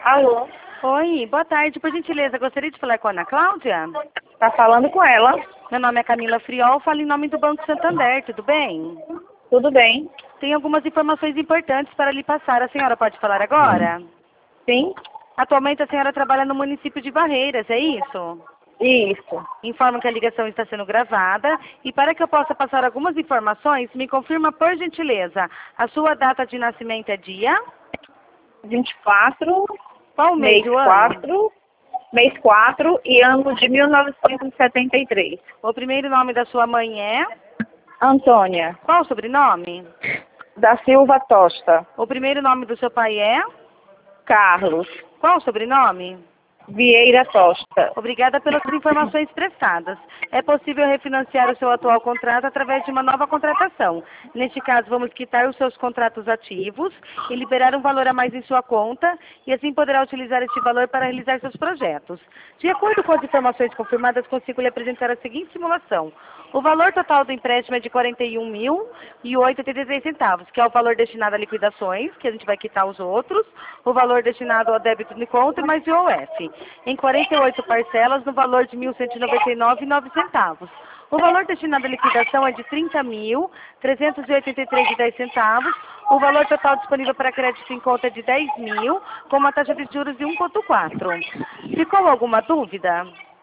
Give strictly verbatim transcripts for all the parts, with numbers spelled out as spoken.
Alô? Oi, boa tarde. Por gentileza, gostaria de falar com a Ana Cláudia? Tá falando com ela? Meu nome é Camila Friol, falo em nome do Banco Santander, tudo bem? Tudo bem? Tem algumas informações importantes para lhe passar. A senhora pode falar agora? Sim? Atualmente a senhora trabalha no município de Barreiras, é isso? Isso. Informo que a ligação está sendo gravada e para que eu possa passar algumas informações, me confirma por gentileza. A sua data de nascimento é dia? vinte e quatro, Qual o mês mês do ano? quatro, mês quatro e ano de mil novecentos e setenta e três. O primeiro nome da sua mãe é? Antônia, Qual o sobrenome? da Silva Tosta. O primeiro nome do seu pai é? Carlos, Qual o sobrenome? Vieira Tosta. Obrigada pelas informações prestadas. É possível refinanciar o seu atual contrato através de uma nova contratação. Neste caso, vamos quitar os seus contratos ativos e liberar um valor a mais em sua conta e assim poderá utilizar este valor para realizar seus projetos. De acordo com as informações confirmadas, consigo lhe apresentar a seguinte simulação. O valor total do empréstimo é de quarenta e um mil e oito reais e oitenta e três centavos, que é o valor destinado a liquidações, que a gente vai quitar os outros, o valor destinado ao débito de conta e mais I O F, em quarenta e oito parcelas no valor de mil cento e noventa e nove reais e nove centavos. O valor destinado à liquidação é de trinta mil trezentos e oitenta e três reais e dez centavos. O valor total disponível para crédito em conta é de dez mil, com uma taxa de juros de um vírgula quatro. Ficou alguma dúvida?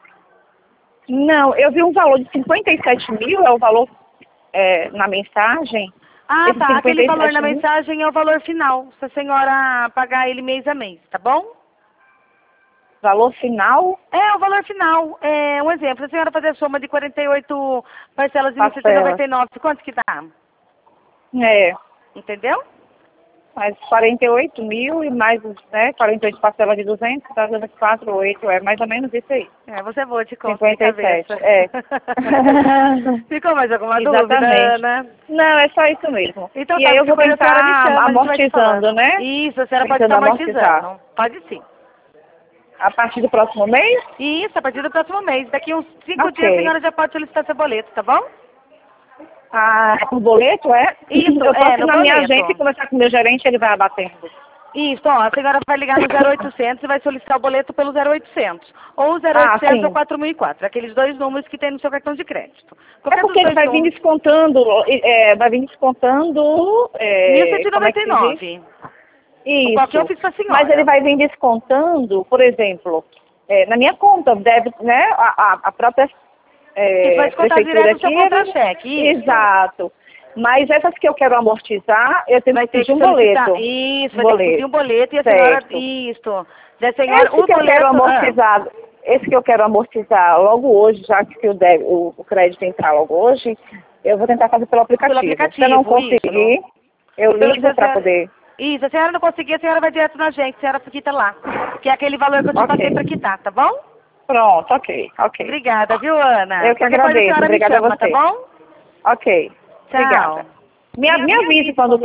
Não, eu vi um valor de cinquenta e sete mil, é o valor é, na mensagem. Ah, Esse tá. Aquele valor na mil? mensagem é o valor final, se a senhora pagar ele mês a mês, tá bom? Valor final? É, o valor final. É um exemplo. Se a senhora fazer a soma de quarenta e oito parcelas de mil cento e noventa e nove, quanto que dá? É, Entendeu? mas quarenta e oito mil e mais, né, quarenta e oito parcelas de duzentos, tá dando quatro, oito, é mais ou menos isso aí. É, você é boa de conta de cinquenta e sete, cabeça. é. Ficou mais alguma Exatamente. dúvida, Ana? Não, é só isso mesmo. Então E tá, aí eu vou depois a senhora me tentar chama, a gente vai te amortizando, falando. né? Isso, a senhora pode Tentando estar amortizando. amortizar. Pode sim. A partir do próximo mês? Isso, a partir do próximo mês. Daqui uns cinco Ok. dias a senhora já pode solicitar seu boleto, tá bom? Ah, o boleto é? Isso, eu posso é, ir no na minha boleto. agência e conversar com o meu gerente, ele vai abatendo. Isso, ó, a senhora vai ligar no zero oitocentos e vai solicitar o boleto pelo zero oitocentos. Ou zero Ah, oitocentos sim. ou quatro mil e quatro, aqueles dois números que tem no seu cartão de crédito. É Qualquer dos porque ele dois vai vir números, descontando, é, vai vir descontando, é, como é que se diz? mil cento e noventa e nove. O qual que eu Isso. fiz pra senhora. Mas ele vai vir descontando, por exemplo, é, na minha conta, deve, né, a, a- a própria é, Isso vai descontar prefeitura direto do seu aqui, ele- contra-cheque, isso. Exato. Mas essas que eu quero amortizar, eu tenho Vai que ter pedir que um solicitar. boleto. Isso, Um vai ter que pedir um boleto e a senhora. Certo. Isso. Da senhora, Esse o que eu quero boleto. Ah, amortizar, esse que eu quero amortizar logo hoje, já que o, débito, o, o crédito entrar logo hoje, eu vou tentar fazer pelo aplicativo. pelo aplicativo. Se eu não isso. conseguir, eu Pelo- ligo se a para senhora- poder. Isso, a senhora não conseguir, a senhora vai direto na gente, a senhora quita lá. Que é aquele valor que eu te Ok. passei pra quitar, tá bom? Pronto, ok, ok. Obrigada, viu, Ana? Eu que Qualquer coisa a agradeço. senhora me Obrigada a chama, tá você. bom? Ok. Tchau. Obrigada. Me, Me- me me avise avise quando